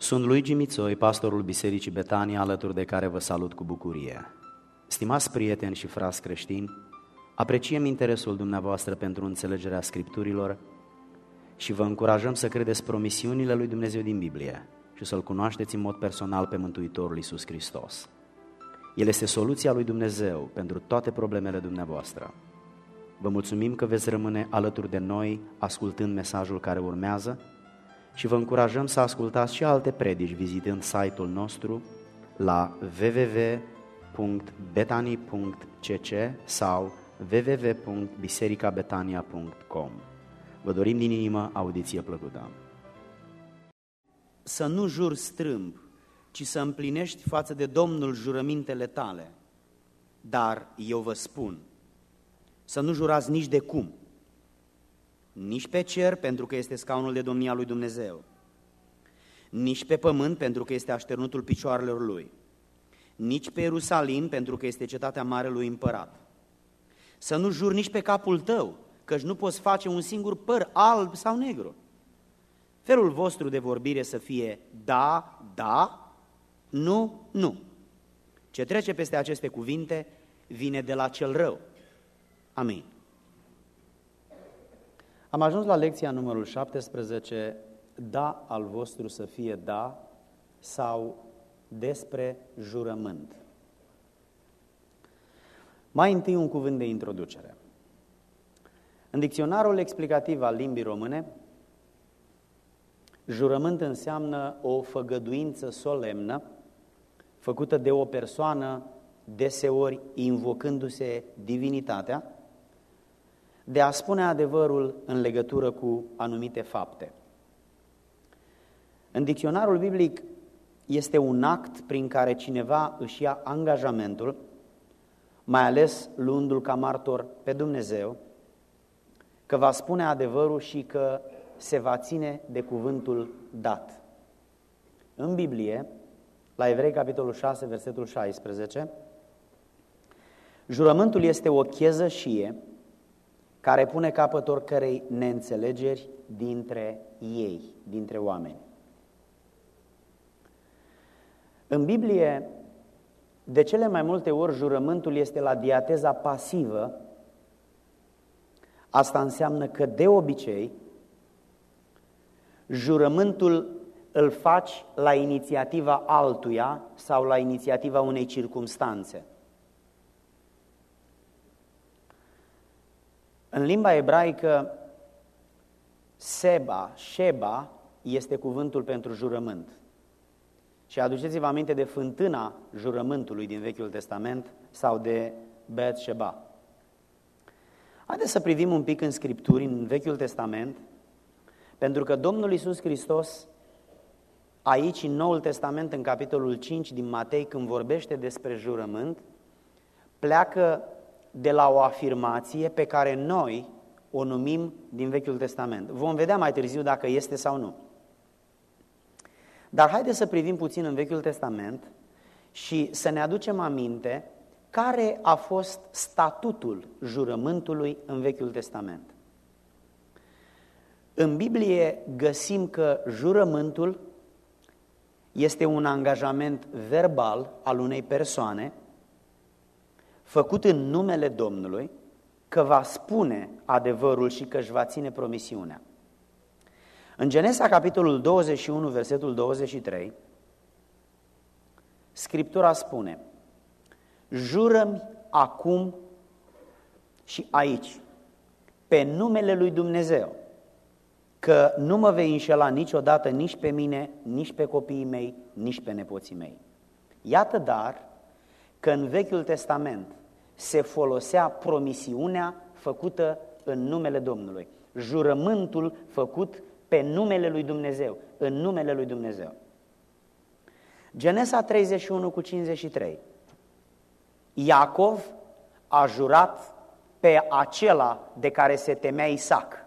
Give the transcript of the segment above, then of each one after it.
Sunt Luigi Mițoi, pastorul Bisericii Betania, alături de care vă salut cu bucurie. Stimați prieteni și frați creștini, apreciem interesul dumneavoastră pentru înțelegerea Scripturilor și vă încurajăm să credeți promisiunile lui Dumnezeu din Biblie și să-L cunoașteți în mod personal pe Mântuitorul Iisus Hristos. El este soluția lui Dumnezeu pentru toate problemele dumneavoastră. Vă mulțumim că veți rămâne alături de noi ascultând mesajul care urmează și vă încurajăm să ascultați și alte predici vizitând site-ul nostru la www.betani.cc sau www.bisericabetania.com. Vă dorim din inimă audiție plăcută. Să nu juri strâmb, ci să împlinești față de Domnul jurămintele tale. Dar eu vă spun, să nu jurați nici de cum, nici pe cer, pentru că este scaunul de domnia lui Dumnezeu, nici pe pământ, pentru că este așternutul picioarelor lui, nici pe Ierusalim, pentru că este cetatea marelui împărat. Să nu juri nici pe capul tău, căci nu poți face un singur păr alb sau negru. Felul vostru de vorbire să fie da, da, nu, nu. Ce trece peste aceste cuvinte vine de la cel rău. Amin. Am ajuns la lecția numărul 17, da al vostru să fie da, sau despre jurământ. Mai întâi un cuvânt de introducere. În dicționarul explicativ al limbii române, jurământ înseamnă o făgăduință solemnă făcută de o persoană, deseori invocându-se divinitatea, de a spune adevărul în legătură cu anumite fapte. În dicționarul biblic este un act prin care cineva își ia angajamentul, mai ales luându-l ca martor pe Dumnezeu, că va spune adevărul și că se va ține de cuvântul dat. În Biblie, la Evrei, capitolul 6, versetul 16, jurământul este o chezășie care pune capăt oricărei neînțelegeri dintre ei, dintre oameni. În Biblie, de cele mai multe ori, jurământul este la diateza pasivă. Asta înseamnă că, de obicei, jurământul îl faci la inițiativa altuia sau la inițiativa unei circumstanțe. În limba ebraică, Sheba este cuvântul pentru jurământ. Și aduceți-vă aminte de fântâna jurământului din Vechiul Testament sau de Bet-Sheba. Haideți să privim un pic în Scripturi, în Vechiul Testament, pentru că Domnul Iisus Hristos, aici în Noul Testament, în capitolul 5 din Matei, când vorbește despre jurământ, pleacă de la o afirmație pe care noi o numim din Vechiul Testament. Vom vedea mai târziu dacă este sau nu. Dar haideți să privim puțin în Vechiul Testament și să ne aducem aminte care a fost statutul jurământului în Vechiul Testament. În Biblie găsim că jurământul este un angajament verbal al unei persoane făcut în numele Domnului că va spune adevărul și că își va ține promisiunea. În Genesa, capitolul 21, versetul 23, Scriptura spune: jură-mi acum și aici, pe numele lui Dumnezeu, că nu mă vei înșela niciodată nici pe mine, nici pe copiii mei, nici pe nepoții mei. Iată dar că în Vechiul Testament se folosea promisiunea făcută în numele Domnului, jurământul făcut pe numele lui Dumnezeu, în numele lui Dumnezeu. Genesa 31 cu 53. Iacov a jurat pe acela de care se temea Isaac.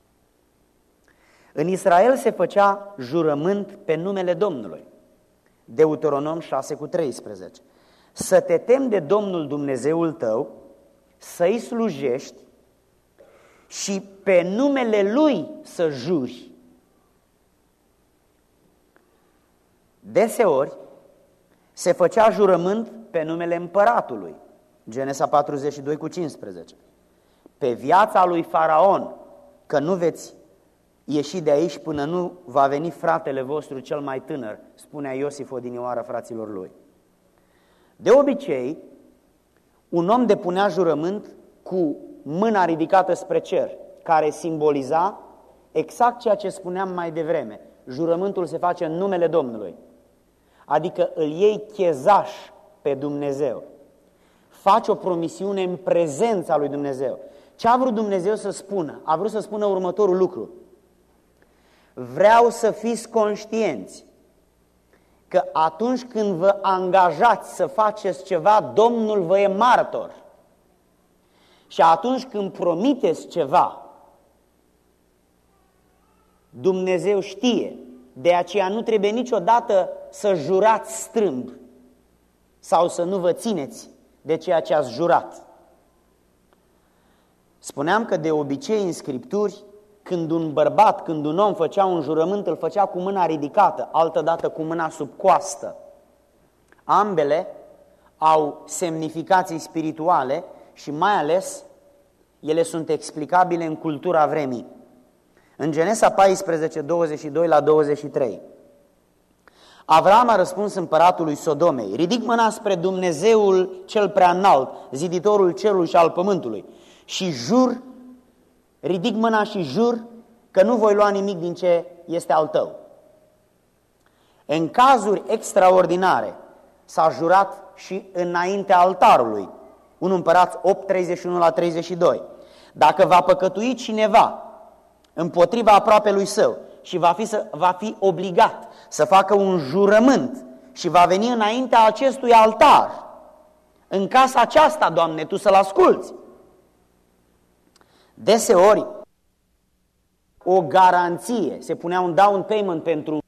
În Israel se făcea jurământ pe numele Domnului. Deuteronom 6 cu 13. Să te temi de Domnul Dumnezeul tău, să-i slujești și pe numele Lui să juri. Deseori se făcea jurământ pe numele împăratului, Genesa 42:15, pe viața lui Faraon, că nu veți ieși de aici până nu va veni fratele vostru cel mai tânăr, spunea Iosif odinioară fraților lui. De obicei, un om depunea jurământ cu mâna ridicată spre cer, care simboliza exact ceea ce spuneam mai devreme. Jurământul se face în numele Domnului, adică îl iei chezaș pe Dumnezeu. Faci o promisiune în prezența lui Dumnezeu. Ce a vrut Dumnezeu să spună? A vrut să spună următorul lucru. Vreau să fiți conștienți că atunci când vă angajați să faceți ceva, Domnul vă e martor. Și atunci când promiteți ceva, Dumnezeu știe. De aceea nu trebuie niciodată să jurați strâmb sau să nu vă țineți de ceea ce ați jurat. Spuneam că de obicei în Scripturi, când un bărbat, când un om făcea un jurământ, îl făcea cu mâna ridicată, altădată cu mâna sub coastă. Ambele au semnificații spirituale și mai ales ele sunt explicabile în cultura vremii. În Genesa 14:22-23, Avram a răspuns împăratului Sodomei: ridic mâna spre Dumnezeul cel prea înalt, ziditorul cerului și al pământului, și jur, ridic mâna și jur că nu voi lua nimic din ce este al tău. În cazuri extraordinare s-a jurat și înaintea altarului. 1 Împărați 8:31-32. Dacă va păcătui cineva împotriva aproapelui său și va fi obligat să facă un jurământ și va veni înaintea acestui altar, în casa aceasta, Doamne, Tu să-l asculți. Deseori, o garanție, se punea un down payment pentru.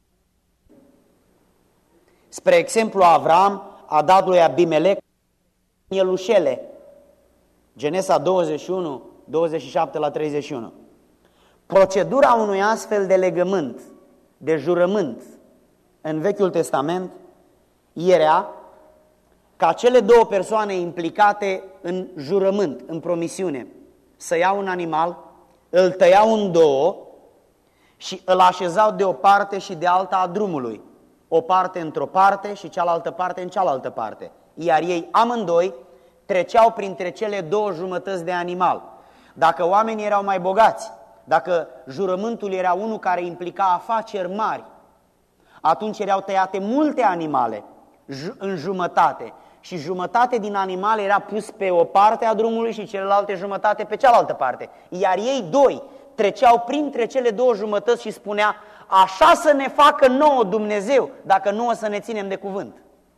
Spre exemplu, Avram a dat lui Abimelec mielușele. Genesa 21, 27-31. Procedura unui astfel de legământ, de jurământ, în Vechiul Testament, era ca cele două persoane implicate în jurământ, în promisiune, să iau un animal, îl tăiau în două și îl așezau de o parte și de alta a drumului. O parte într-o parte și cealaltă parte în cealaltă parte. Iar ei amândoi treceau printre cele două jumătăți de animal. Dacă oamenii erau mai bogați, dacă jurământul era unul care implica afaceri mari, atunci erau tăiate multe animale în jumătate și jumătate din animale era pus pe o parte a drumului și celelalte jumătate pe cealaltă parte. Iar ei doi treceau printre cele două jumătăți și spunea: așa să ne facă nouă Dumnezeu, dacă nu o să ne ținem de cuvânt.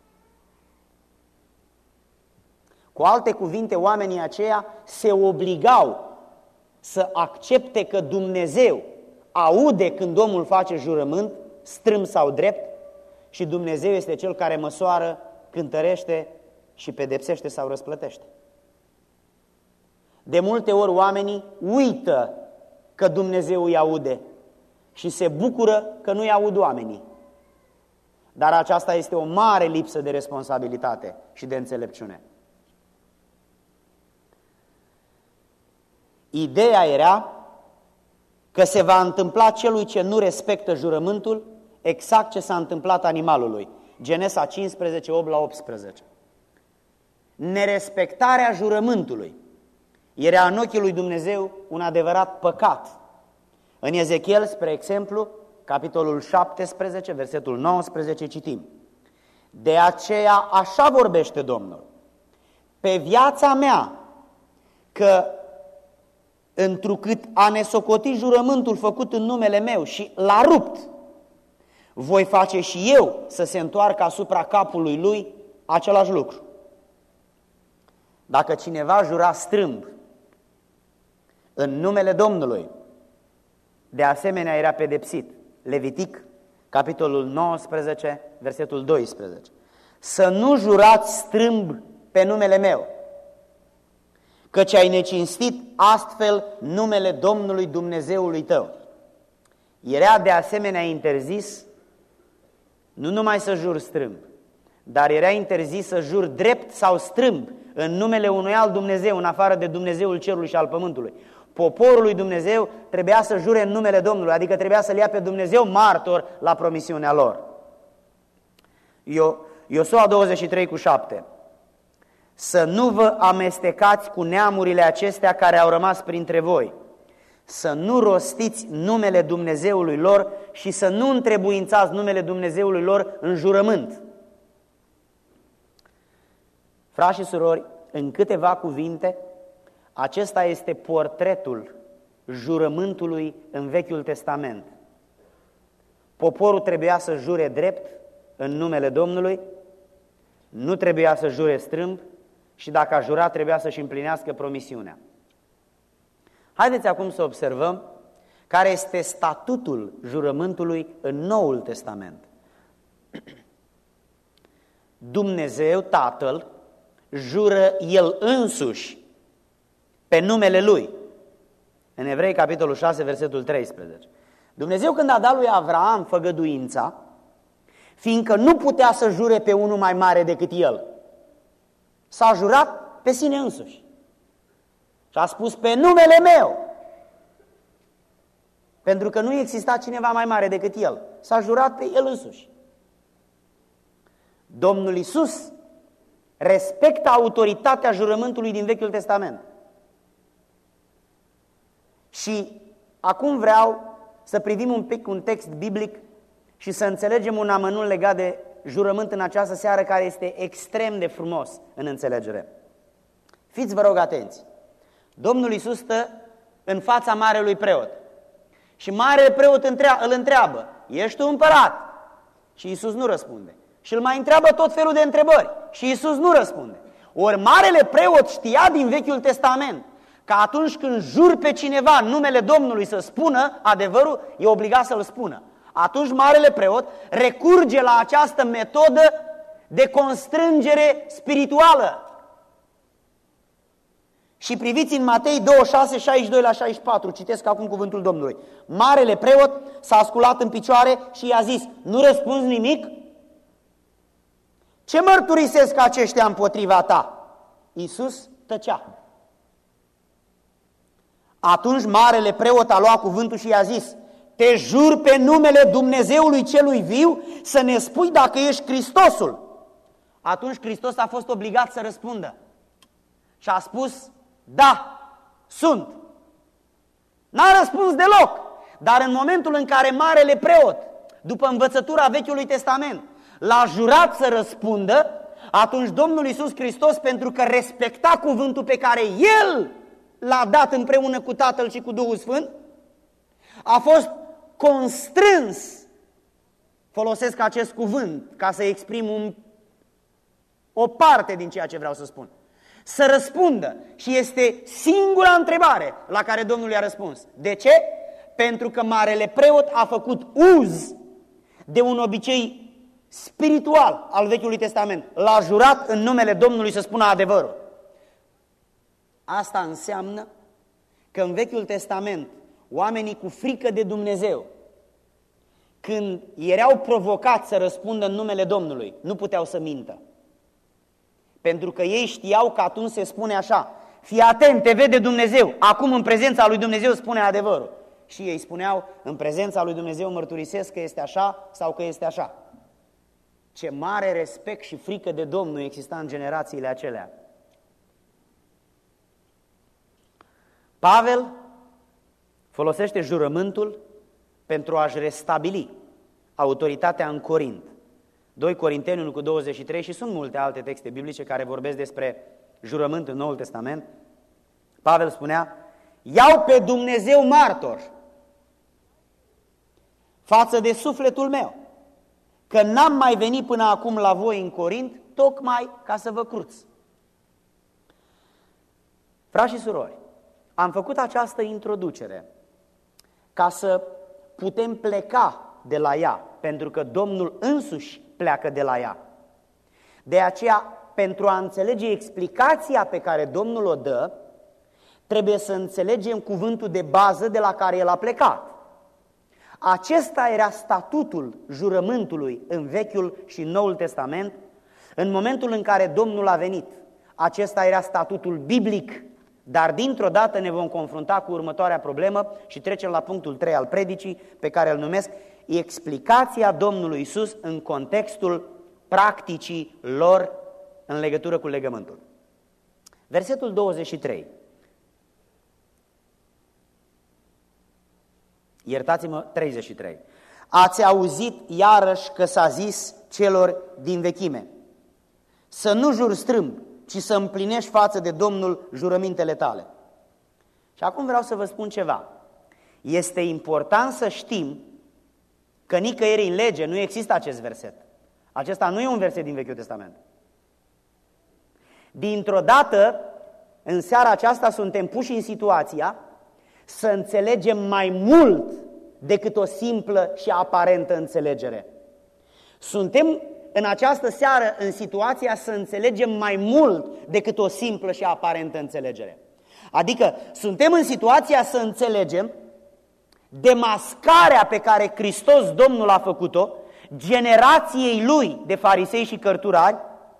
Cu alte cuvinte, oamenii aceia se obligau să accepte că Dumnezeu aude când omul face jurământ, strâmb sau drept, și Dumnezeu este Cel care măsoară, cântărește și pedepsește sau răsplătește. De multe ori oamenii uită că Dumnezeu îi aude și se bucură că nu îi aud oamenii. Dar aceasta este o mare lipsă de responsabilitate și de înțelepciune. Ideea era că se va întâmpla celui ce nu respectă jurământul exact ce s-a întâmplat animalului. Genesa 15, 8-18. Nerespectarea jurământului era în ochii lui Dumnezeu un adevărat păcat. În Ezechiel, spre exemplu, capitolul 17, versetul 19, citim: de aceea așa vorbește Domnul: pe viața mea, că întrucât a nesocoti jurământul făcut în numele meu și l-a rupt, voi face și eu să se întoarcă asupra capului lui același lucru. Dacă cineva jura strâmb în numele Domnului, de asemenea era pedepsit. Levitic, capitolul 19, versetul 12. Să nu jurați strâmb pe numele meu, căci ai necinstit astfel numele Domnului Dumnezeului tău. Era de asemenea interzis Nu numai să jur strâmb, dar era interzis să jur drept sau strâmb în numele unui alt Dumnezeu, în afară de Dumnezeul cerului și al pământului. Poporul lui Dumnezeu trebuia să jure în numele Domnului, adică trebuia să-L ia pe Dumnezeu martor la promisiunea lor. Iosua 23:7. Să nu vă amestecați cu neamurile acestea care au rămas printre voi, să nu rostiți numele Dumnezeului lor și să nu întrebuințați numele Dumnezeului lor în jurământ. Frați și surori, în câteva cuvinte, acesta este portretul jurământului în Vechiul Testament. Poporul trebuia să jure drept în numele Domnului, nu trebuia să jure strâmb și dacă a jurat trebuia să-și împlinească promisiunea. Haideți acum să observăm care este statutul jurământului în Noul Testament. Dumnezeu, Tatăl, jură El însuși pe numele Lui. În Evrei, capitolul 6, versetul 13. Dumnezeu, când a dat lui Avraam făgăduința, fiindcă nu putea să jure pe unul mai mare decât el, s-a jurat pe sine însuși. Și a spus: pe numele meu. Pentru că nu exista cineva mai mare decât el. S-a jurat pe el însuși. Domnul Iisus respectă autoritatea jurământului din Vechiul Testament. Și acum vreau să privim un pic un text biblic și să înțelegem un amănunt legat de jurământ în această seară, care este extrem de frumos în înțelegere. Fiți, vă rog, atenți. Domnul Iisus stă în fața marelui preot și marele preot îl întreabă: ești tu împărat? Și Iisus nu răspunde. Și îl mai întreabă tot felul de întrebări și Iisus nu răspunde. Ori marele preot știa din Vechiul Testament că atunci când juri pe cineva în numele Domnului să spună adevărul, e obligat să-l spună. Atunci marele preot recurge la această metodă de constrângere spirituală. Și priviți în Matei 26, 62 la 64, citesc acum cuvântul Domnului. Marele preot s-a sculat în picioare și i-a zis: nu răspunzi nimic? Ce mărturisesc aceștia împotriva ta? Iisus tăcea. Atunci marele preot a luat cuvântul și i-a zis: te jur pe numele Dumnezeului celui viu să ne spui dacă ești Hristosul. Atunci Hristos a fost obligat să răspundă și a spus: da, sunt. N-a răspuns deloc, dar în momentul în care marele preot, după învățătura Vechiului Testament, l-a jurat să răspundă, atunci Domnul Iisus Hristos, pentru că respecta cuvântul pe care El l-a dat împreună cu Tatăl și cu Duhul Sfânt, a fost constrâns, folosesc acest cuvânt ca să exprim o parte din ceea ce vreau să spun, să răspundă. Și este singura întrebare la care Domnul i-a răspuns. De ce? Pentru că marele preot a făcut uz de un obicei spiritual al Vechiului Testament. L-a jurat în numele Domnului să spună adevărul. Asta înseamnă că în Vechiul Testament oamenii cu frică de Dumnezeu, când erau provocați să răspundă în numele Domnului, nu puteau să mintă. Pentru că ei știau că atunci se spune așa: fii atent, te vede Dumnezeu, acum în prezența lui Dumnezeu spune adevărul. Și ei spuneau: în prezența lui Dumnezeu mărturisesc că este așa sau că este așa. Ce mare respect și frică de Domnul exista în generațiile acelea. Pavel folosește jurământul pentru a-și restabili autoritatea în Corint. 2 Corinteni 1:23 și sunt multe alte texte biblice care vorbesc despre jurământ în Noul Testament. Pavel spunea: iau pe Dumnezeu martor față de sufletul meu că n-am mai venit până acum la voi în Corint tocmai ca să vă cruț. Frați și surori, am făcut această introducere ca să putem pleca de la ea, pentru că Domnul însuși pleacă de la ea. De aceea, pentru a înțelege explicația pe care Domnul o dă, trebuie să înțelegem cuvântul de bază de la care El a plecat. Acesta era statutul jurământului în Vechiul și Noul Testament. În momentul în care Domnul a venit, acesta era statutul biblic, dar dintr-o dată ne vom confrunta cu următoarea problemă și trecem la punctul 3 al predicii, pe care îl numesc explicația Domnului Iisus în contextul practicii lor în legătură cu legământul. Versetul 23. Iertați-mă, 33. Ați auzit iarăși că s-a zis celor din vechime: să nu juri strâmb, ci să împlinești față de Domnul jurămintele tale. Și acum vreau să vă spun ceva. Este important să știm că nicăieri în lege nu există acest verset. Acesta nu e un verset din Vechiul Testament. Dintr-o dată, în seara aceasta, suntem puși în situația să înțelegem mai mult decât o simplă și aparentă înțelegere. Suntem în această seară în situația să înțelegem mai mult decât o simplă și aparentă înțelegere. Adică suntem în situația să înțelegem demascarea pe care Hristos Domnul a făcut-o generației lui de farisei și cărturari,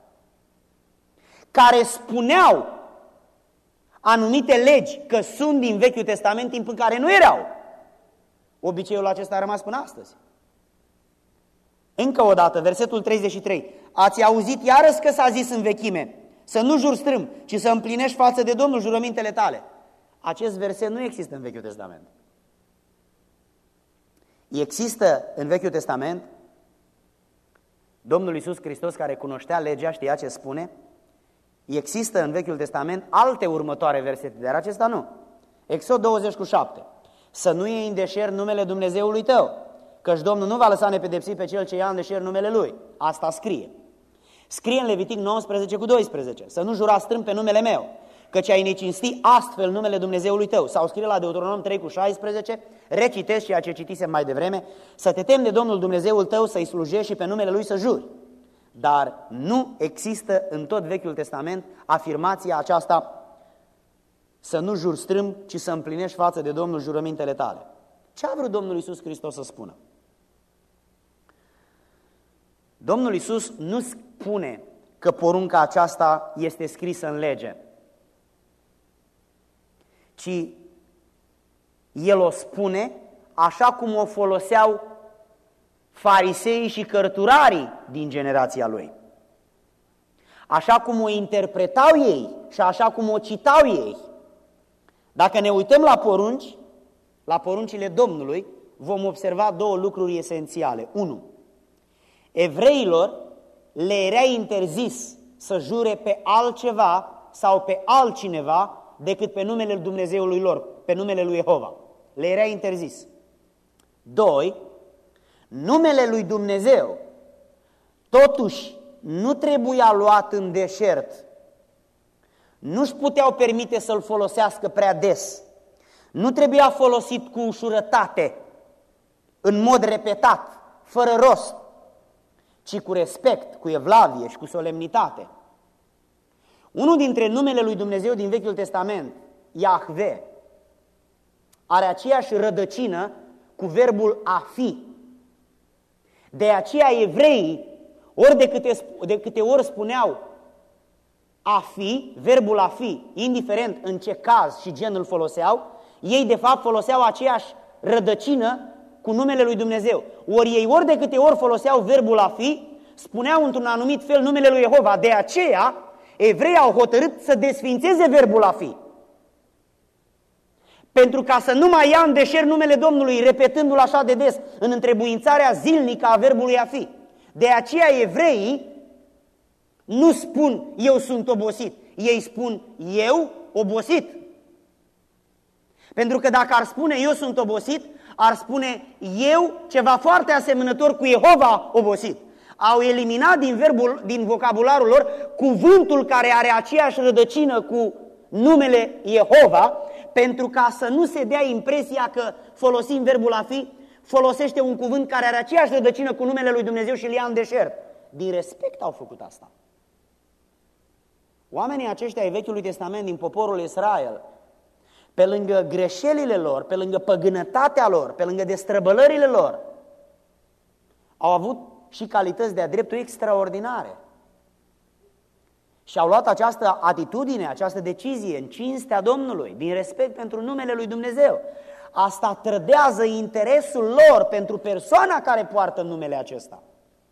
care spuneau anumite legi că sunt din Vechiul Testament, timp în care nu erau. Obiceiul acesta a rămas până astăzi. Încă o dată, versetul 33. Ați auzit iarăși că s-a zis în vechime: să nu juri strâmb, ci să împlinești față de Domnul jurămintele tale. Acest verset nu există în Vechiul Testament. Există în Vechiul Testament Domnul Iisus Hristos, care cunoștea legea, știa ce spune. Există în Vechiul Testament alte următoare versete, dar acesta nu. Exod 20:7. Să nu iei în deșert numele Dumnezeului tău, căci Domnul nu va lăsa nepedepsit pe cel ce ia în deșert numele Lui. Asta scrie. Scrie în Levitic 19:12. Să nu jura strâmb pe numele meu, căci ai necinsti astfel numele Dumnezeului tău. Sau scrie la Deuteronom 3:16, recitesc ceea ce citisem mai devreme: să te temi de Domnul Dumnezeul tău, să-i slujești și pe numele Lui să juri. Dar nu există în tot Vechiul Testament afirmația aceasta: să nu juri strâmb, ci să împlinești față de Domnul jurămintele tale. Ce a vrut Domnul Iisus Hristos să spună? Domnul Iisus nu spune că porunca aceasta este scrisă în lege, ci El o spune așa cum o foloseau fariseii și cărturarii din generația Lui, așa cum o interpretau ei și așa cum o citau ei. Dacă ne uităm la porunci, la poruncile Domnului, vom observa două lucruri esențiale. 1. Evreilor le era interzis să jure pe altceva sau pe altcineva decât pe numele Dumnezeului lor, pe numele lui Jehova. Le era interzis. 2. Numele lui Dumnezeu totuși nu trebuia luat în deșert. Nu-și puteau permite să-l folosească prea des. Nu trebuia folosit cu ușurătate, în mod repetat, fără rost, ci cu respect, cu evlavie și cu solemnitate. Unul dintre numele lui Dumnezeu din Vechiul Testament, Iahve, are aceeași rădăcină cu verbul a fi. De aceea evreii, ori de câte ori spuneau a fi, verbul a fi, indiferent în ce caz și gen îl foloseau, ei de fapt foloseau aceeași rădăcină cu numele lui Dumnezeu. Ori de câte ori foloseau verbul a fi, spuneau într-un anumit fel numele lui Jehova. De aceea evreii au hotărât să desfințeze verbul a fi, pentru ca să nu mai ia în deșert numele Domnului, repetându-l așa de des în întrebuințarea zilnică a verbului a fi. De aceea evreii nu spun eu sunt obosit, ei spun eu obosit. Pentru că dacă ar spune eu sunt obosit, ar spune eu ceva foarte asemănător cu Jehova obosit. Au eliminat din vocabularul lor cuvântul care are aceeași rădăcină cu numele Jehova, pentru ca să nu se dea impresia că folosim verbul a fi, folosește un cuvânt care are aceeași rădăcină cu numele lui Dumnezeu și îl ia în deșert. Din respect au făcut asta. Oamenii aceștia ai Vechiului Testament din poporul Israel pe lângă greșelile lor, pe lângă păgânătatea lor, pe lângă destrăbălările lor, au avut și calități de-a dreptul extraordinare. Și au luat această atitudine, această decizie în cinstea Domnului, din respect pentru numele lui Dumnezeu. Asta trădează interesul lor pentru persoana care poartă numele acesta.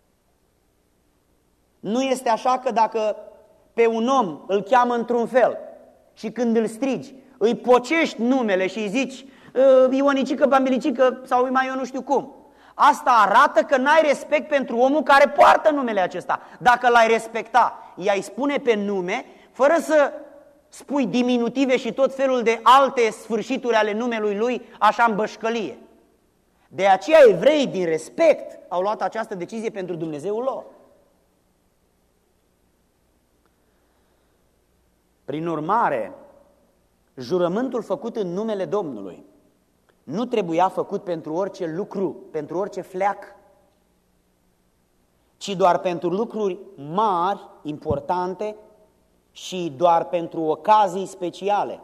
Nu este așa că dacă pe un om îl cheamă într-un fel și când îl strigi, îi pocești numele și îi zici Ionicică, Bambilicică sau mai eu nu știu cum. Asta arată că n-ai respect pentru omul care poartă numele acesta. Dacă l-ai respecta, i-ai spune pe nume, fără să spui diminutive și tot felul de alte sfârșituri ale numelui lui, așa în bășcălie. De aceea evreii, din respect, au luat această decizie pentru Dumnezeul lor. Prin urmare, jurământul făcut în numele Domnului nu trebuia făcut pentru orice lucru, pentru orice fleac, ci doar pentru lucruri mari, importante și doar pentru ocazii speciale.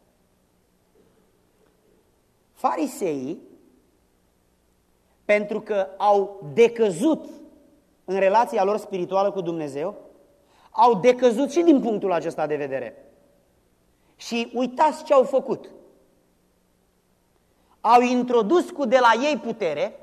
Fariseii, pentru că au decăzut în relația lor spirituală cu Dumnezeu, au decăzut și din punctul acesta de vedere. Și uitați ce au făcut. Au introdus cu de la ei putere,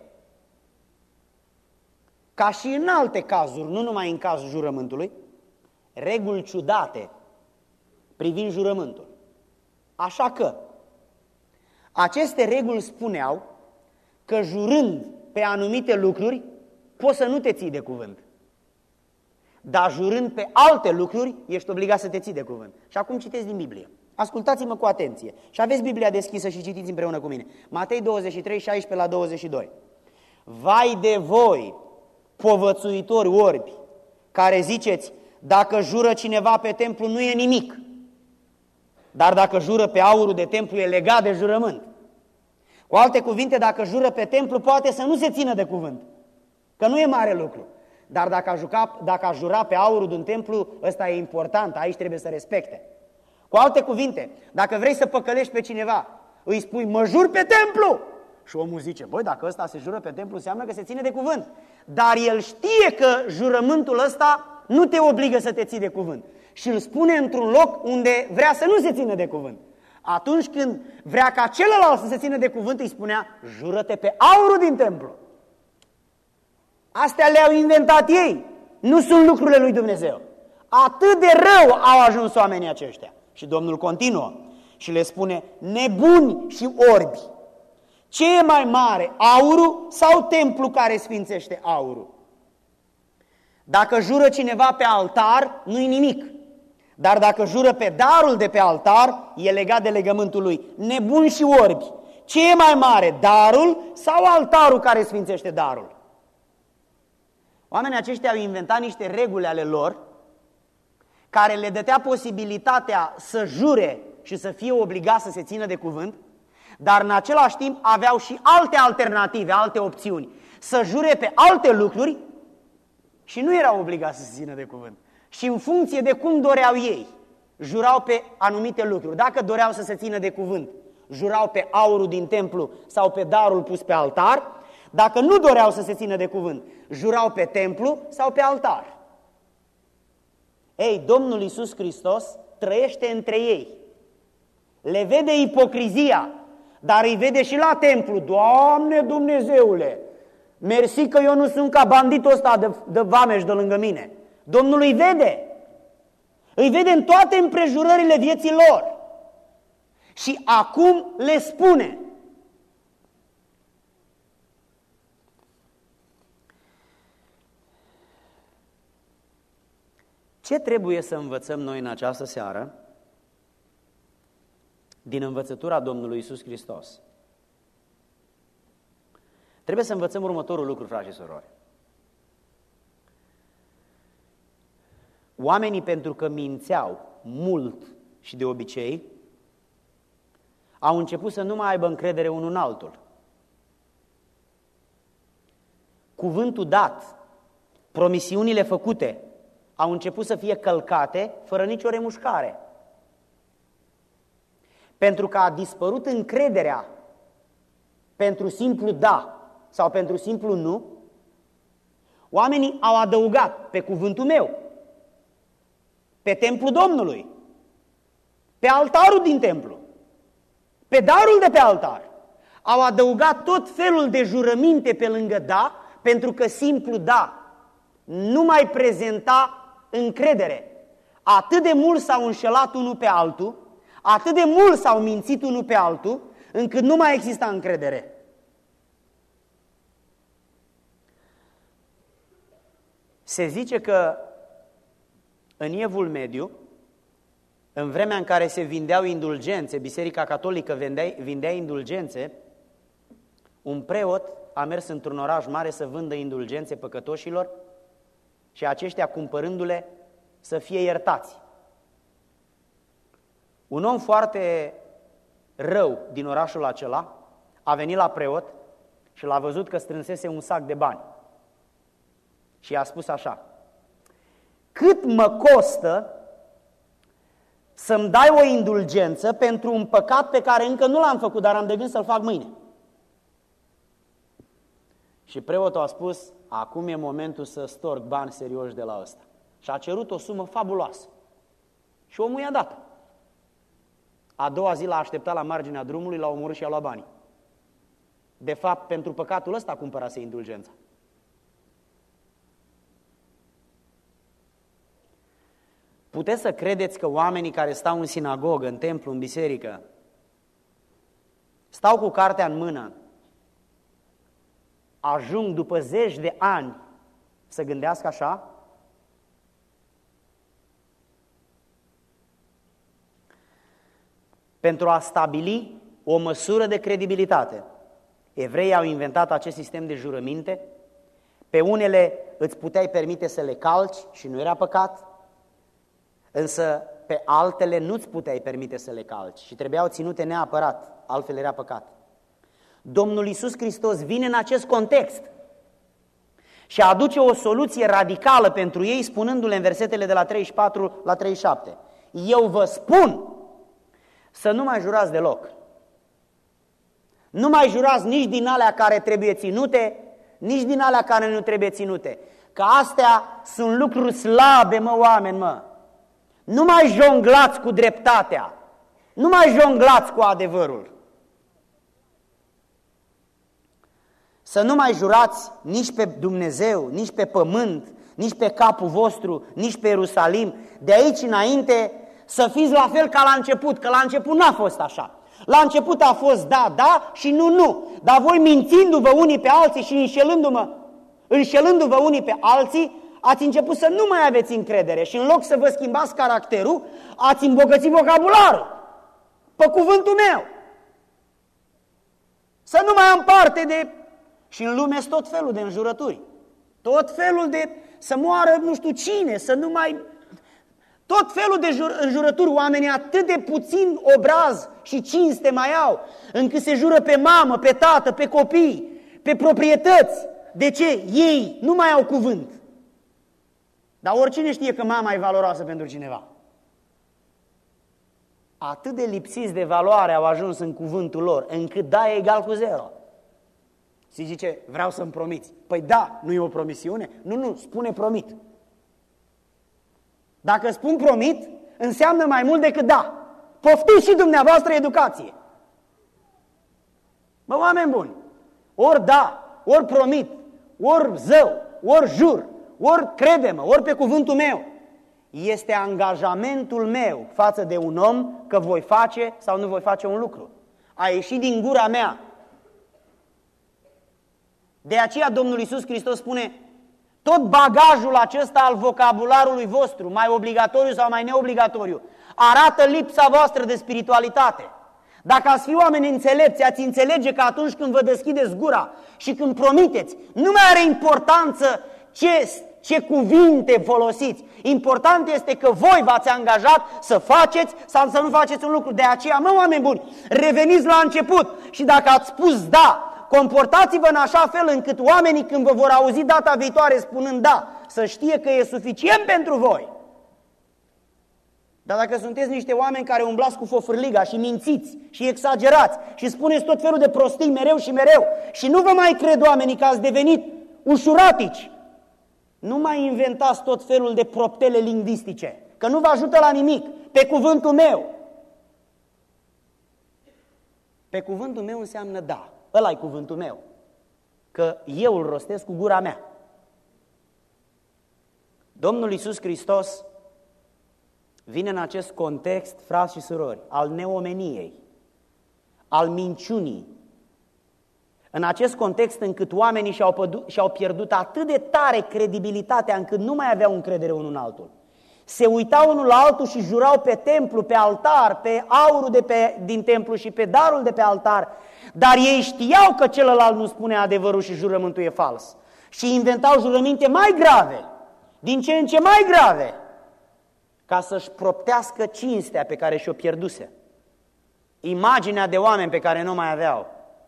ca și în alte cazuri, nu numai în cazul jurământului, reguli ciudate privind jurământul. Așa că aceste reguli spuneau că jurând pe anumite lucruri poți să nu te ții de cuvânt. Dar jurând pe alte lucruri ești obligat să te ții de cuvânt. Și acum citesc din Biblie. Ascultați-mă cu atenție și aveți Biblia deschisă și citiți împreună cu mine. Matei 23, 16 la 22. Vai de voi, povățuitori orbi, care ziceți, dacă jură cineva pe templu nu e nimic, dar dacă jură pe aurul de templu e legat de jurământ. Cu alte cuvinte, dacă jură pe templu poate să nu se țină de cuvânt, că nu e mare lucru. Dar dacă a jura pe aurul de un templu, ăsta e important, aici trebuie să respecte. Cu alte cuvinte, dacă vrei să păcălești pe cineva, îi spui, mă jur pe templu! Și omul zice, băi, dacă ăsta se jură pe templu, înseamnă că se ține de cuvânt. Dar el știe că jurământul ăsta nu te obligă să te ții de cuvânt. Și îl spune într-un loc unde vrea să nu se țină de cuvânt. Atunci când vrea ca celălalt să se țină de cuvânt, îi spunea, jură-te pe aurul din templu. Astea le-au inventat ei, nu sunt lucrurile lui Dumnezeu. Atât de rău au ajuns oamenii aceștia. Și Domnul continuă și le spune, nebuni și orbi, ce e mai mare, aurul sau templu care sfințește aurul? Dacă jură cineva pe altar, nu-i nimic. Dar dacă jură pe darul de pe altar, e legat de legământul lui. Nebuni și orbi, ce e mai mare, darul sau altarul care sfințește darul? Oamenii aceștia au inventat niște reguli ale lor care le dădea posibilitatea să jure și să fie obligați să se țină de cuvânt, dar în același timp aveau și alte alternative, alte opțiuni. Să jure pe alte lucruri și nu erau obligați să se țină de cuvânt. Și în funcție de cum doreau ei, jurau pe anumite lucruri. Dacă doreau să se țină de cuvânt, jurau pe aurul din templu sau pe darul pus pe altar. Dacă nu doreau să se țină de cuvânt, jurau pe templu sau pe altar. Ei, Domnul Iisus Hristos trăiește între ei. Le vede ipocrizia, dar îi vede și la templu. Doamne Dumnezeule, mersi că eu nu sunt ca banditul ăsta de vameș de lângă mine. Domnul îi vede. Îi vede în toate împrejurările vieții lor. Și acum le spune. Ce trebuie să învățăm noi în această seară din învățătura Domnului Iisus Hristos? Trebuie să învățăm următorul lucru, frați și surori. Oamenii, pentru că mințeau mult și de obicei, au început să nu mai aibă încredere unul în altul. Cuvântul dat, promisiunile făcute, au început să fie călcate fără nicio remușcare. pentru că a dispărut încrederea pentru simplu da sau pentru simplu nu, oamenii au adăugat pe cuvântul meu, pe templul Domnului, pe altarul din templu, pe darul de pe altar. Au adăugat tot felul de jurăminte pe lângă da, pentru că simplu da nu mai prezenta încredere. Atât de mult s-au înșelat unul pe altul, atât de mult s-au mințit unul pe altul, încât nu mai exista încredere. Se zice că în Evul Mediu, în vremea în care se vindeau indulgențe, Biserica Catolică vindea indulgențe, un preot a mers într-un oraș mare să vândă indulgențe păcătoșilor și aceștia, cumpărându-le, să fie iertați. Un om foarte rău din orașul acela a venit la preot și l-a văzut că strânsese un sac de bani. Și i-a spus așa: cât mă costă să-mi dai o indulgență pentru un păcat pe care încă nu l-am făcut, dar am de gând să-l fac mâine? Și preotul a spus: acum e momentul să storc bani serioși de la ăsta. Și a cerut o sumă fabuloasă. Și omul i-a dat. A doua zi l-a așteptat la marginea drumului, l-a omorât și a luat banii. De fapt, pentru păcatul ăsta cumpărase indulgența. Puteți să credeți că oamenii care stau în sinagogă, în templu, în biserică, stau cu cartea în mână, ajung după zeci de ani să gândească așa? Pentru a stabili o măsură de credibilitate, evreii au inventat acest sistem de jurăminte. Pe unele îți puteai permite să le calci și nu era păcat, însă pe altele nu-ți puteai permite să le calci și trebuiau ținute neapărat, altfel era păcat. Domnul Iisus Hristos vine în acest context și aduce o soluție radicală pentru ei, spunându-le în versetele de la 34 la 37: eu vă spun să nu mai jurați deloc. Nu mai jurați nici din alea care trebuie ținute, nici din alea care nu trebuie ținute. Că astea sunt lucruri slabe, mă, oameni, mă. Nu mai jonglați cu dreptatea. Nu mai jonglați cu adevărul. Să nu mai jurați nici pe Dumnezeu, nici pe pământ, nici pe capul vostru, nici pe Ierusalim. De aici înainte să fiți la fel ca la început, că la început n-a fost așa. La început a fost da, da și nu, nu. Dar voi, mințindu-vă unii pe alții și înșelându-vă unii pe alții, ați început să nu mai aveți încredere și în loc să vă schimbați caracterul, ați îmbogățit vocabularul. Pe cuvântul meu. Să nu mai am parte de... Și în lume sunt tot felul de înjurături. Tot felul de... Să moară nu știu cine, să nu mai... Tot felul de înjurături. Oamenii atât de puțin obraz și cinste mai au, încât se jură pe mamă, pe tată, pe copii, pe proprietăți. De ce? Ei nu mai au cuvânt. Dar oricine știe că mama e valoroasă pentru cineva. Atât de lipsiți de valoare au ajuns în cuvântul lor, încât da e egal cu zero. Și zice, vreau să-mi promiți. Păi da, nu e o promisiune? Nu, spune promit. Dacă spun promit, înseamnă mai mult decât da. Poftiți și dumneavoastră educație. Mă, oameni buni, ori da, ori promit, ori zău, ori jur, ori crede-mă, ori pe cuvântul meu. Este angajamentul meu față de un om că voi face sau nu voi face un lucru. A ieșit din gura mea. De aceea Domnul Iisus Hristos spune, tot bagajul acesta al vocabularului vostru, mai obligatoriu sau mai neobligatoriu, arată lipsa voastră de spiritualitate. Dacă ați fi oameni înțelepți, ați înțelege că atunci când vă deschideți gura și când promiteți, nu mai are importanță ce cuvinte folosiți. Important este că voi v-ați angajat să faceți sau să nu faceți un lucru. De aceea, mă, oameni buni, reveniți la început și dacă ați spus da, comportați-vă în așa fel încât oamenii, când vă vor auzi data viitoare spunând da, să știe că e suficient pentru voi. Dar dacă sunteți niște oameni care umblați cu fofârliga și mințiți și exagerați și spuneți tot felul de prostii mereu și mereu și nu vă mai cred oamenii că ați devenit ușuratici, nu mai inventați tot felul de proptele lingvistice, că nu vă ajută la nimic. Pe cuvântul meu. Pe cuvântul meu înseamnă da. Ăla-i cuvântul meu. Că eu îl rostesc cu gura mea. Domnul Iisus Hristos vine în acest context, frați și surori, al neomeniei, al minciunii. În acest context încât oamenii și-au pierdut atât de tare credibilitatea încât nu mai aveau încredere unul în altul. Se uitau unul la altul și jurau pe templu, pe altar, pe aurul din templu și pe darul de pe altar, dar ei știau că celălalt nu spune adevărul și jurământul e fals. Și inventau jurăminte mai grave, din ce în ce mai grave, ca să-și proptească cinstea pe care și-o pierduse, imaginea de oameni pe care nu mai aveau.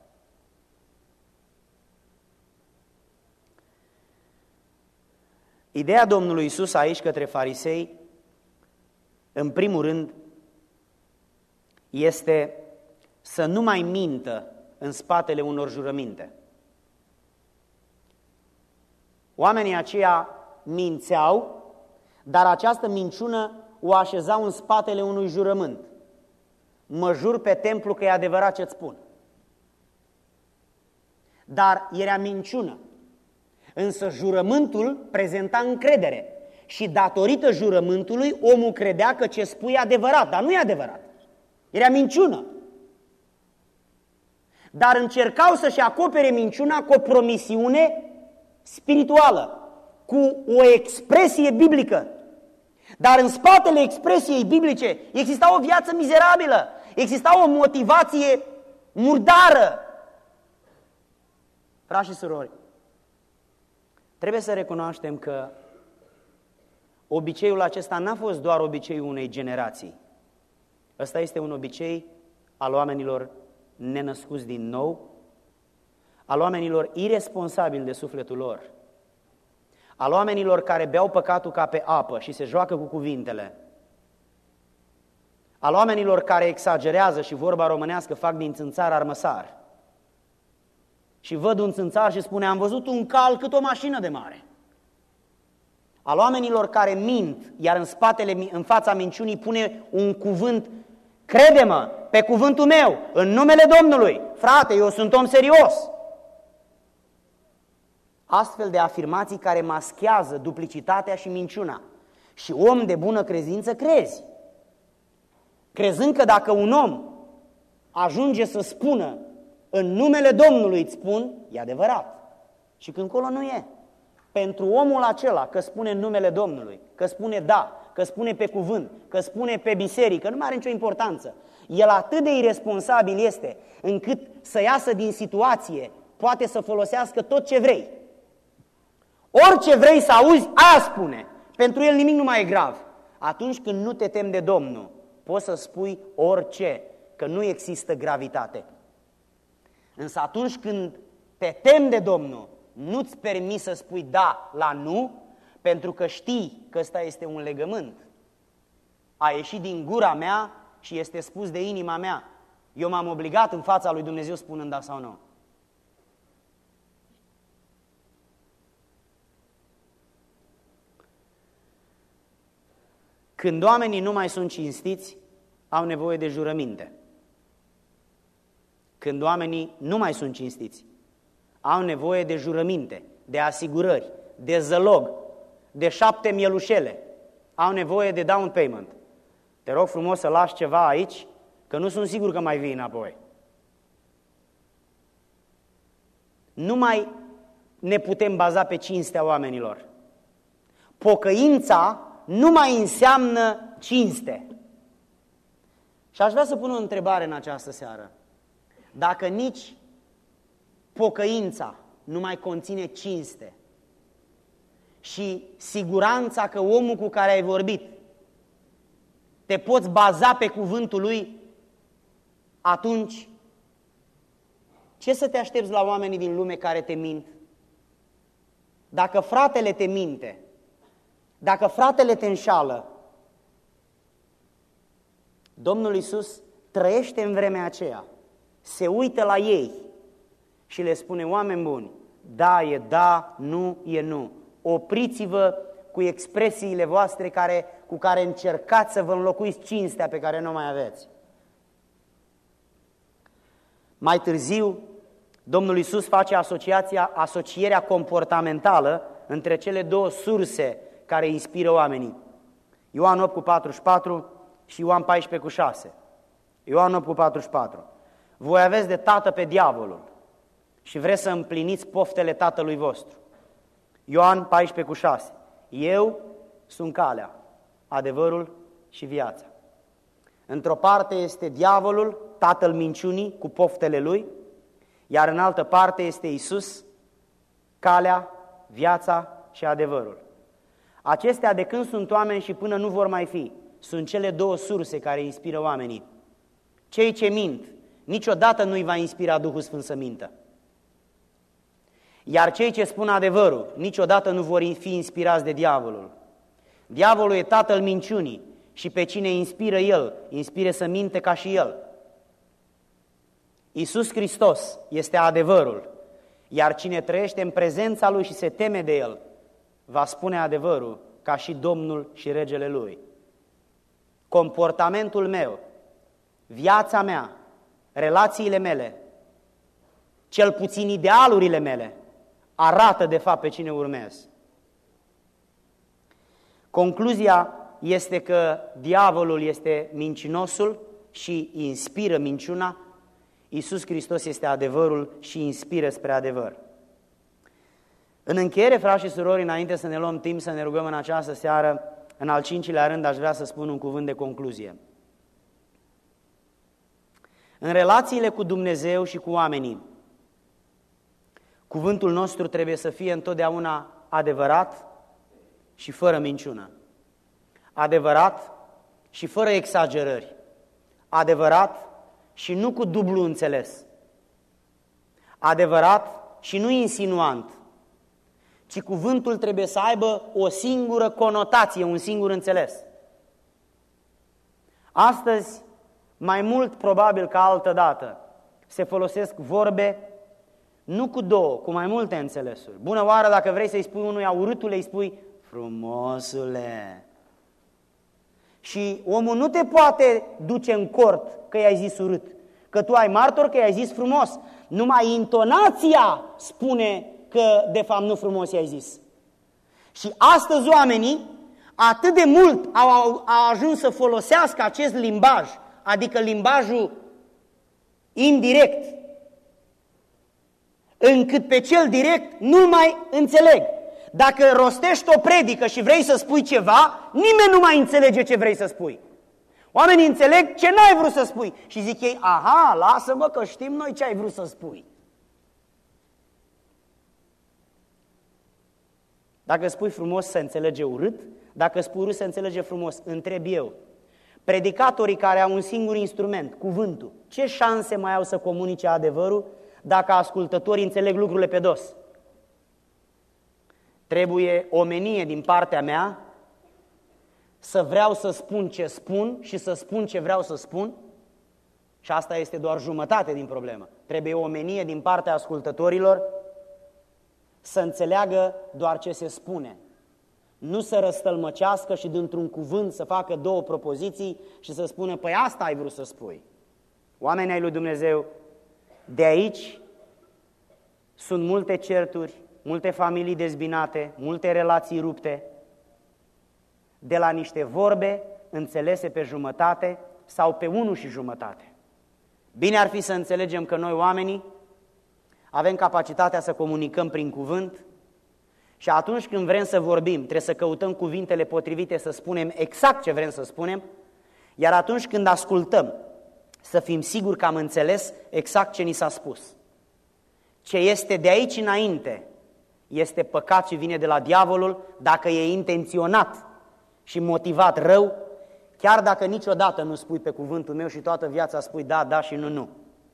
Ideea Domnului Iisus aici către farisei, în primul rând, este să nu mai mintă în spatele unor jurăminte. Oamenii aceia mințeau, dar această minciună o așezau în spatele unui jurământ. Mă jur pe templu că e adevărat ce-ți spun. Dar era minciună. Însă jurământul prezenta încredere și datorită jurământului omul credea că ce spui e adevărat, dar nu e adevărat. Era minciună. Dar încercau să-și acopere minciuna cu o promisiune spirituală, cu o expresie biblică. Dar în spatele expresiei biblice exista o viață mizerabilă, exista o motivație murdară. Frați și surori, trebuie să recunoaștem că obiceiul acesta n-a fost doar obiceiul unei generații. Ăsta este un obicei al oamenilor nenăscuți din nou, al oamenilor irresponsabili de sufletul lor, al oamenilor care beau păcatul ca pe apă și se joacă cu cuvintele, al oamenilor care exagerează și vorba românească fac din țânțar armăsar. Și văd un țânțar și spune, am văzut un cal cât o mașină de mare. Al oamenilor care mint, iar în fața minciunii pune un cuvânt, crede-mă, pe cuvântul meu, în numele Domnului, frate, eu sunt om serios. Astfel de afirmații care maschează duplicitatea și minciuna. Și om de bună credință crezi. Crezând că dacă un om ajunge să spună în numele Domnului îți spun, e adevărat. Și când colo nu e. Pentru omul acela că spune în numele Domnului, că spune da, că spune pe cuvânt, că spune pe biserică, nu mai are nicio importanță. El atât de irresponsabil este încât să iasă din situație, poate să folosească tot ce vrei. Orice vrei să auzi, aia spune. Pentru el nimic nu mai e grav. Atunci când nu te temi de Domnul, poți să spui orice, că nu există gravitate. Însă atunci când te temi de Domnul, nu-ți permiți să spui da la nu, pentru că știi că ăsta este un legământ. A ieșit din gura mea și este spus de inima mea. Eu m-am obligat în fața lui Dumnezeu spunând da sau nu. Când oamenii nu mai sunt cinstiți, au nevoie de jurăminte. Când oamenii nu mai sunt cinstiți, au nevoie de jurăminte, de asigurări, de zălog, de 7 mielușele. Au nevoie de down payment. Te rog frumos să lași ceva aici, că nu sunt sigur că mai vii înapoi. Nu mai ne putem baza pe cinstea oamenilor. Pocăința nu mai înseamnă cinste. Și aș vrea să pun o întrebare în această seară. Dacă nici pocăința nu mai conține cinste și siguranța că omul cu care ai vorbit te poți baza pe cuvântul lui, atunci ce să te aștepți la oamenii din lume care te mint? Dacă fratele te minte, dacă fratele te înșală, Domnul Iisus trăiește în vremea aceea, se uită la ei și le spune: oameni buni, da e da, nu e nu. Opriți-vă cu expresiile voastre cu care încercați să vă înlocuiți cinstea pe care nu o mai aveți. Mai târziu, Domnul Iisus face asocierea comportamentală între cele două surse care inspiră oamenii. Ioan 8:44 și Ioan 14:6. Ioan 8:44. Voi aveți de tată pe diavolul și vreți să împliniți poftele tatălui vostru. Ioan 14:6. Eu sunt calea, adevărul și viața. Într-o parte este diavolul, tatăl minciunii, cu poftele lui, iar în altă parte este Iisus, calea, viața și adevărul. Acestea, de când sunt oameni și până nu vor mai fi, sunt cele două surse care inspiră oamenii. Cei ce mint, niciodată nu-i va inspira Duhul Sfânt să mintă. Iar cei ce spun adevărul, niciodată nu vor fi inspirați de diavolul. Diavolul e tatăl minciunii și pe cine inspiră el, inspiră să minte ca și el. Iisus Hristos este adevărul, iar cine trăiește în prezența Lui și se teme de El, va spune adevărul ca și Domnul și Regele Lui. Comportamentul meu, viața mea, relațiile mele, cel puțin idealurile mele, arată de fapt pe cine urmez. Concluzia este că diavolul este mincinosul și inspiră minciuna, Iisus Hristos este adevărul și inspiră spre adevăr. În încheiere, frați și surori, înainte să ne luăm timp să ne rugăm în această seară, în al 5-lea rând aș vrea să spun un cuvânt de concluzie. În relațiile cu Dumnezeu și cu oamenii, cuvântul nostru trebuie să fie întotdeauna adevărat și fără minciună. Adevărat și fără exagerări. Adevărat și nu cu dublu înțeles. Adevărat și nu insinuant, ci cuvântul trebuie să aibă o singură conotație, un singur înțeles. Astăzi, mai mult probabil ca altădată, se folosesc vorbe nu cu două, cu mai multe înțelesuri. Bună oară, dacă vrei să-i spui unuia urâtule, îi spui frumosule. Și omul nu te poate duce în cort că i-ai zis urât, că tu ai martor că i-ai zis frumos. Numai intonația spune că de fapt nu frumos i-ai zis. Și astăzi oamenii atât de mult au ajuns să folosească acest limbaj, adică limbajul indirect, încât pe cel direct nu mai înțeleg. Dacă rostești o predică și vrei să spui ceva, nimeni nu mai înțelege ce vrei să spui. Oamenii înțeleg ce n-ai vrut să spui. Și zic ei, aha, lasă-mă că știm noi ce ai vrut să spui. Dacă spui frumos, se înțelege urât. Dacă spui urât, se înțelege frumos. Întreb eu, predicatorii care au un singur instrument, cuvântul, ce șanse mai au să comunice adevărul dacă ascultătorii înțeleg lucrurile pe dos? Trebuie omenie din partea mea să vreau să spun ce spun și să spun ce vreau să spun, și asta este doar jumătate din problemă. Trebuie omenie din partea ascultătorilor să înțeleagă doar ce se spune, nu să răstălmăcească și dintr-un cuvânt să facă două propoziții și să spună, păi asta ai vrut să spui. Oamenii ai lui Dumnezeu, de aici sunt multe certuri, multe familii dezbinate, multe relații rupte, de la niște vorbe înțelese pe jumătate sau pe 1,5. Bine ar fi să înțelegem că noi oamenii avem capacitatea să comunicăm prin cuvânt și atunci când vrem să vorbim, trebuie să căutăm cuvintele potrivite să spunem exact ce vrem să spunem, iar atunci când ascultăm, să fim siguri că am înțeles exact ce ni s-a spus. Ce este de aici înainte este păcat și vine de la diavolul dacă e intenționat și motivat rău, chiar dacă niciodată nu spui pe cuvântul meu și toată viața spui da, da și nu, nu.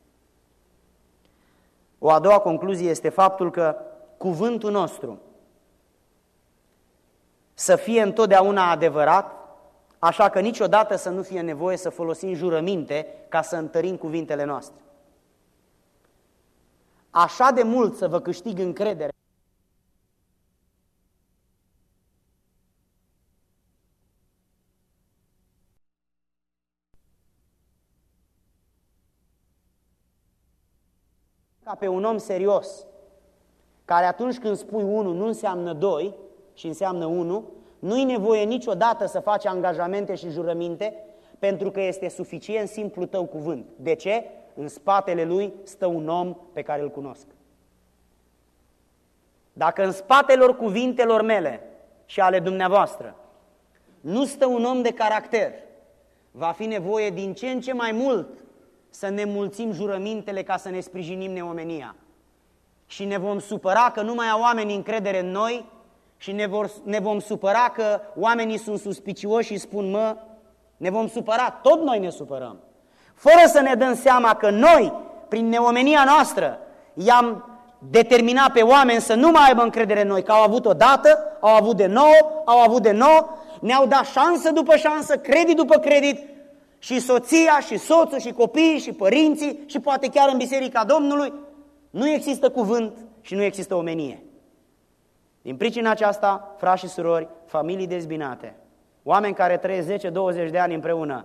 O a doua concluzie este faptul că cuvântul nostru să fie întotdeauna adevărat, așa că niciodată să nu fie nevoie să folosim jurăminte ca să întărim cuvintele noastre. Așa de mult să vă câștig încredere ca pe un om serios, care atunci când spui 1 nu înseamnă 2 și înseamnă 1, nu-i nevoie niciodată să faci angajamente și jurăminte, pentru că este suficient simplu tău cuvânt. De ce? În spatele lui stă un om pe care îl cunosc. Dacă în spatele cuvintelor mele și ale dumneavoastră nu stă un om de caracter, va fi nevoie din ce în ce mai mult să ne mulțim jurămintele ca să ne sprijinim neomenia. Și ne vom supăra că nu mai au oamenii încredere în noi și ne vom supăra că oamenii sunt suspicioși și spun ne vom supăra, tot noi ne supărăm. Fără să ne dăm seama că noi, prin neomenia noastră, i-am determinat pe oameni să nu mai aibă încredere în noi, că au avut odată, au avut de nou, ne-au dat șansă după șansă, credit după credit, și soția, și soțul, și copiii, și părinții, și poate chiar în Biserica Domnului, nu există cuvânt și nu există omenie. Din pricina aceasta, frați și surori, familii dezbinate, oameni care trăiesc 10-20 de ani împreună,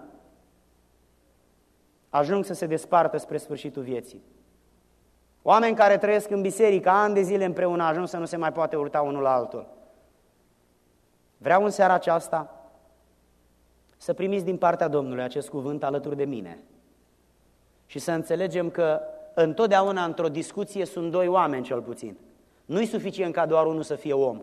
ajung să se despartă spre sfârșitul vieții. Oameni care trăiesc în biserică ani de zile împreună, ajung să nu se mai poate urta unul la altul. Vreau în seara aceasta să primiți din partea Domnului acest cuvânt alături de mine și să înțelegem că întotdeauna într-o discuție sunt 2 oameni cel puțin. Nu-i suficient ca doar unul să fie om.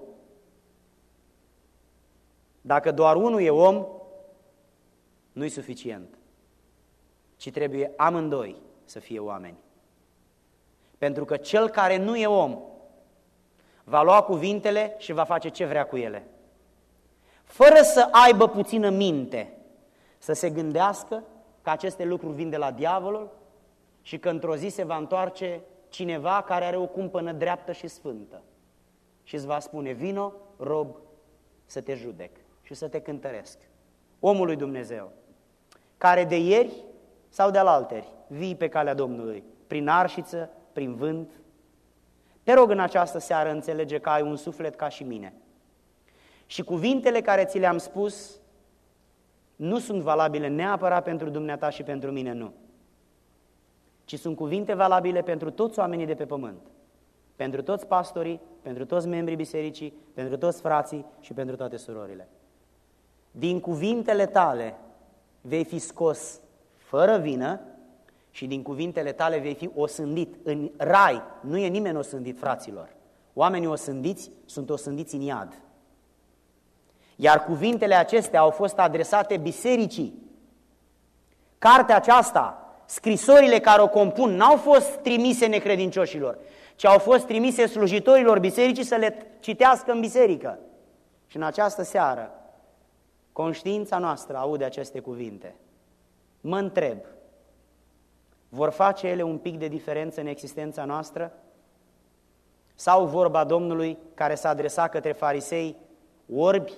Dacă doar unul e om, nu-i suficient, ci trebuie amândoi să fie oameni. Pentru că cel care nu e om va lua cuvintele și va face ce vrea cu ele. Fără să aibă puțină minte, să se gândească că aceste lucruri vin de la diavolul și că într-o zi se va întoarce cineva care are o cumpănă dreaptă și sfântă și îți va spune: vino, rob, să te judec și să te cântăresc. Omul lui Dumnezeu, care de ieri sau de alalteri vii pe calea Domnului, prin arșiță, prin vânt, te rog în această seară înțelege că ai un suflet ca și mine. Și cuvintele care ți le-am spus nu sunt valabile neapărat pentru dumneata și pentru mine, nu. Ci sunt cuvinte valabile pentru toți oamenii de pe pământ. Pentru toți pastorii, pentru toți membrii bisericii, pentru toți frații și pentru toate surorile. Din cuvintele tale vei fi scos fără vină și din cuvintele tale vei fi osândit. În rai nu e nimeni osândit, fraților. Oamenii osândiți sunt osândiți în iad. Iar cuvintele acestea au fost adresate bisericii. Cartea aceasta, scrisorile care o compun, n-au fost trimise necredincioșilor, ci au fost trimise slujitorilor bisericii să le citească în biserică. Și în această seară, conștiința noastră aude aceste cuvinte. Mă întreb, vor face ele un pic de diferență în existența noastră? Sau vorba Domnului care s-a adresat către farisei orbi?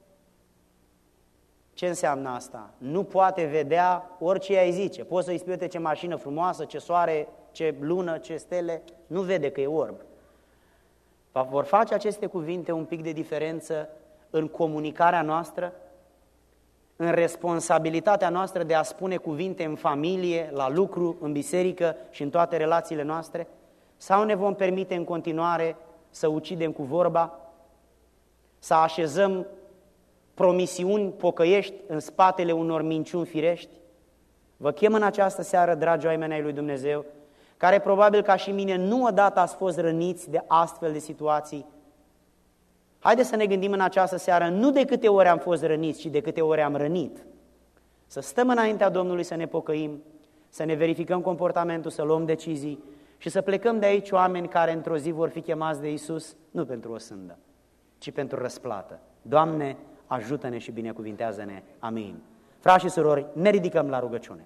Ce înseamnă asta? Nu poate vedea orice ai zice. Poți să-i spui ce mașină frumoasă, ce soare, ce lună, ce stele, nu vede că e orb. Vor face aceste cuvinte un pic de diferență în comunicarea noastră, în responsabilitatea noastră de a spune cuvinte în familie, la lucru, în biserică și în toate relațiile noastre? Sau ne vom permite în continuare să ucidem cu vorba, să așezăm promisiuni pocăiești în spatele unor minciuni firești? Vă chem în această seară, dragi oameni ai lui Dumnezeu, care probabil ca și mine nu odată ați fost răniți de astfel de situații. Haideți să ne gândim în această seară nu de câte ori am fost răniți, ci de câte ori am rănit. Să stăm înaintea Domnului să ne pocăim, să ne verificăm comportamentul, să luăm decizii și să plecăm de aici oameni care într-o zi vor fi chemați de Iisus, nu pentru o sândă, ci pentru răsplată. Doamne, ajută-ne și binecuvintează-ne. Amin. Frați și surori, ne ridicăm la rugăciune.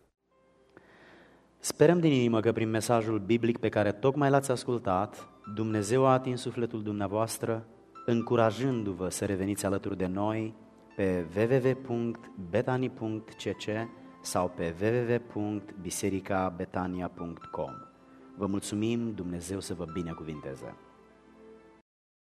Sperăm din inimă că prin mesajul biblic pe care tocmai l-ați ascultat, Dumnezeu a atins sufletul dumneavoastră, încurajându-vă să reveniți alături de noi pe www.betani.cc sau pe www.bisericabetania.com. Vă mulțumim, Dumnezeu să vă binecuvinteze!